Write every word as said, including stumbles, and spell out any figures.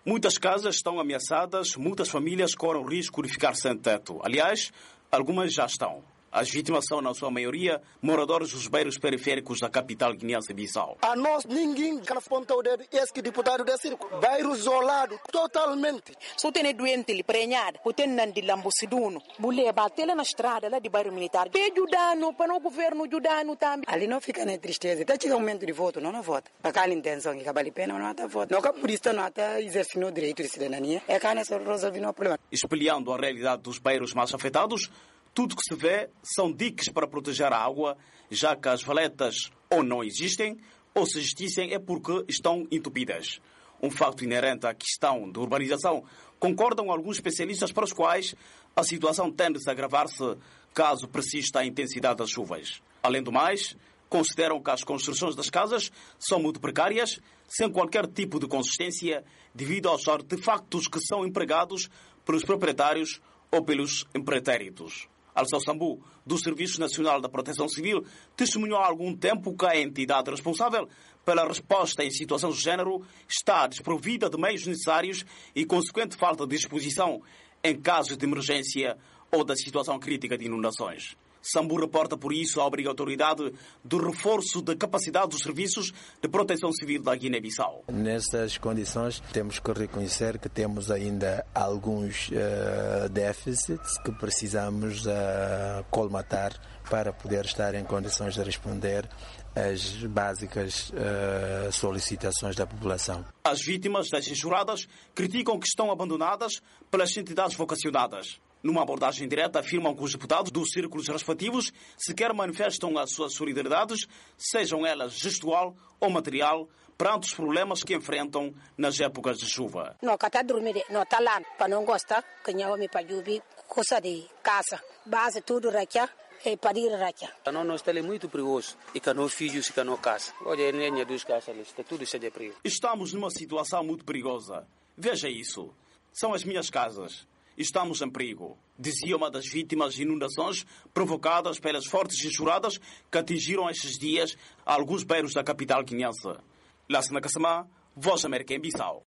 Muitas casas estão ameaçadas, muitas famílias correm o risco de ficar sem teto. Aliás, algumas já estão. As vítimas são, na sua maioria, moradores dos bairros periféricos da capital guineense-Bissau. A nós, ninguém que aponta o dedo, esse deputado da Círculo. Bairro isolado, totalmente. Se tem doente, ele prenhado, o tem de lambuciduno, bulé, batele na estrada lá de bairro militar. Tem ajudando, para o governo ajudando também. Ali não fica nem tristeza. Até chega um momento de voto, não não vota. Para cá a intenção que vale a pena, não até voto. Não que por isso não até exercendo o direito de cidadania. É que não só resolver o problema. Espelhando a realidade dos bairros mais afetados, tudo que se vê são diques para proteger a água, já que as valetas ou não existem, ou se existissem é porque estão entupidas. Um facto inerente à questão de urbanização, concordam alguns especialistas para os quais a situação tende a agravar-se caso persista a intensidade das chuvas. Além do mais, consideram que as construções das casas são muito precárias, sem qualquer tipo de consistência, devido aos artefactos que são empregados pelos proprietários ou pelos empreitéritos. Alceu Sambu, do Serviço Nacional da Proteção Civil, testemunhou há algum tempo que a entidade responsável pela resposta em situações de género está desprovida de meios necessários e consequente falta de disposição em casos de emergência ou da situação crítica de inundações. Sambu reporta, por isso, a obrigatoriedade do reforço da capacidade dos serviços de proteção civil da Guiné-Bissau. Nessas condições, temos que reconhecer que temos ainda alguns uh, déficits que precisamos uh, colmatar para poder estar em condições de responder às básicas uh, solicitações da população. As vítimas das enxurradas criticam que estão abandonadas pelas entidades vocacionadas. Numa abordagem direta, afirmam que os deputados dos círculos respectivos sequer manifestam as suas solidariedades, sejam elas gestual ou material, perante os problemas que enfrentam nas épocas de chuva. Não está dormindo, não está lá, para não gostar, que não me pode coisa de casa, base tudo raquia. É para ir raquia. Não, não está ali muito perigoso e que não filhos e que não casa. Olha, nem a dos casas ali, está tudo cheio de perigo. Estamos numa situação muito perigosa. Veja isso. São as minhas casas. Estamos em perigo, dizia uma das vítimas de inundações provocadas pelas fortes enxurradas que atingiram estes dias alguns bairros da capital guineense. Lassana Kassamá, Voz América em Bissau.